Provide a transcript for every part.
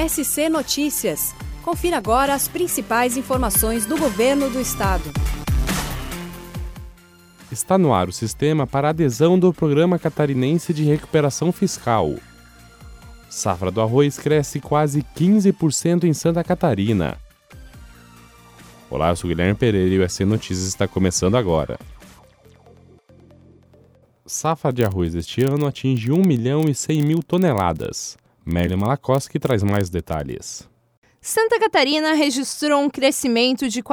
SC Notícias. Confira agora as principais informações do Governo do Estado. Está no ar o sistema para adesão do Programa Catarinense de Recuperação Fiscal. Safra do arroz cresce quase 15% em Santa Catarina. Olá, eu sou Guilherme Pereira e o SC Notícias está começando agora. Safra de arroz este ano atinge 1.100.000 toneladas. Merlin Malakoski traz mais detalhes. Santa Catarina registrou um crescimento de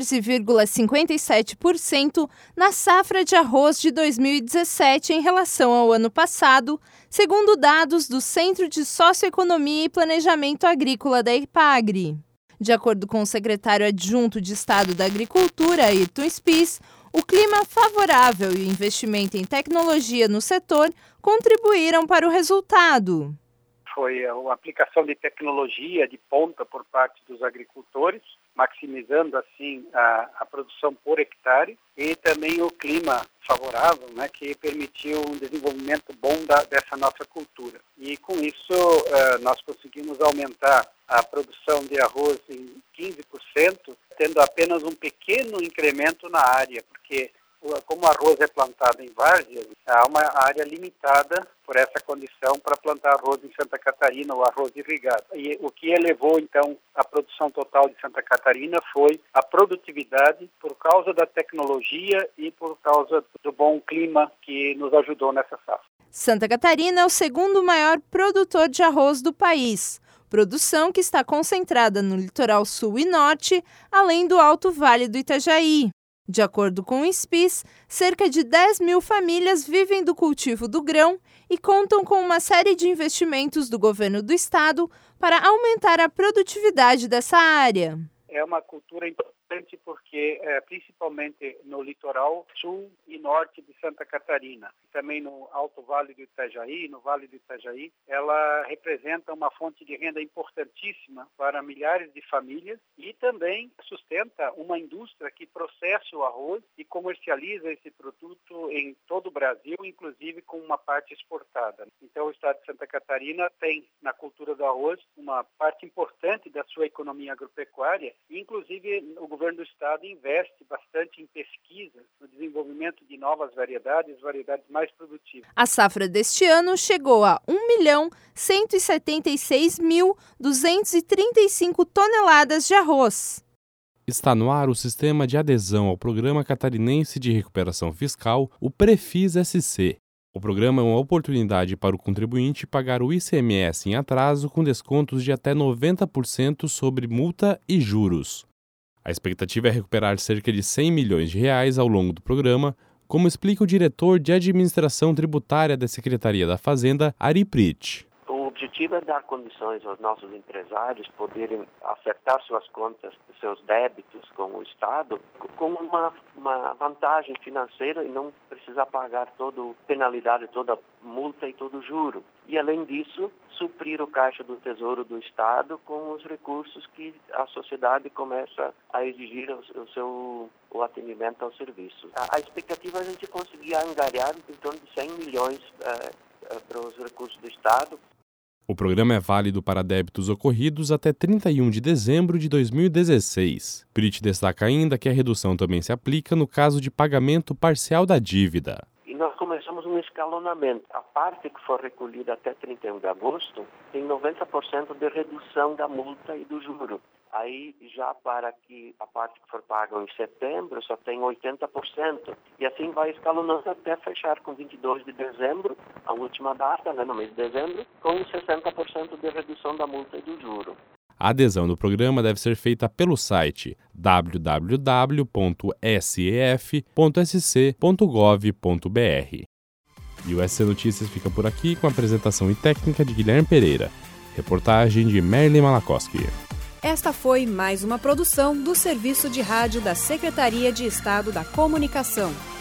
14,57% na safra de arroz de 2017 em relação ao ano passado, segundo dados do Centro de Socioeconomia e Planejamento Agrícola da EPAGRE. De acordo com o secretário adjunto de Estado da Agricultura, Ayrton Spies, o clima favorável e o investimento em tecnologia no setor contribuíram para o resultado. Foi a aplicação de tecnologia de ponta por parte dos agricultores, maximizando assim a produção por hectare, e também o clima favorável, que permitiu um desenvolvimento bom dessa nossa cultura. E com isso nós conseguimos aumentar a produção de arroz em 15%, tendo apenas um pequeno incremento na área, porque como o arroz é plantado em várzeas, há uma área limitada por essa condição para plantar arroz em Santa Catarina, o arroz irrigado. E o que elevou, então, a produção total de Santa Catarina foi a produtividade por causa da tecnologia e por causa do bom clima que nos ajudou nessa safra. Santa Catarina é o segundo maior produtor de arroz do país. Produção que está concentrada no litoral sul e norte, além do Alto Vale do Itajaí. De acordo com o Spies, cerca de 10.000 famílias vivem do cultivo do grão e contam com uma série de investimentos do governo do estado para aumentar a produtividade dessa área. É uma cultura importante porque, principalmente no litoral sul e norte de Santa Catarina, também no Alto Vale do Itajaí, no Vale do Itajaí, ela representa uma fonte de renda importantíssima para milhares de famílias e também sustenta uma indústria que processa o arroz e comercializa esse produto em todo o Brasil, inclusive com uma parte exportada. Então, o estado de Santa Catarina tem, na cultura do arroz, uma parte importante da sua economia agropecuária, e, inclusive, o governo do estado investe bastante em pesquisa, no desenvolvimento de novas variedades mais produtivas. A safra deste ano chegou a 1.176.235 toneladas de arroz. Está no ar o sistema de adesão ao Programa Catarinense de Recuperação Fiscal, o Prefis-SC. O programa é uma oportunidade para o contribuinte pagar o ICMS em atraso com descontos de até 90% sobre multa e juros. A expectativa é recuperar cerca de R$100 milhões ao longo do programa, como explica o diretor de Administração Tributária da Secretaria da Fazenda, Ari Pritch. O objetivo é dar condições aos nossos empresários poderem acertar suas contas, seus débitos com o Estado, com uma vantagem financeira e não precisar pagar toda penalidade, toda multa e todo juro. E, além disso, suprir o caixa do Tesouro do Estado com os recursos que a sociedade começa a exigir o atendimento ao serviço. A expectativa é a gente conseguir angariar em torno de 100 milhões para os recursos do Estado. O programa é válido para débitos ocorridos até 31 de dezembro de 2016. Pritch destaca ainda que a redução também se aplica no caso de pagamento parcial da dívida. E nós começamos um escalonamento. A parte que for recolhida até 31 de agosto tem 90% de redução da multa e do juro. Aí, já para que a parte que for paga em setembro, só tem 80%. E assim vai escalonando até fechar com 22 de dezembro, a última data, no mês de dezembro, com 60% de redução da multa e do juro. A adesão do programa deve ser feita pelo site www.sef.sc.gov.br. E o SC Notícias fica por aqui com a apresentação e técnica de Guilherme Pereira. Reportagem de Merlin Malakoski. Esta foi mais uma produção do Serviço de Rádio da Secretaria de Estado da Comunicação.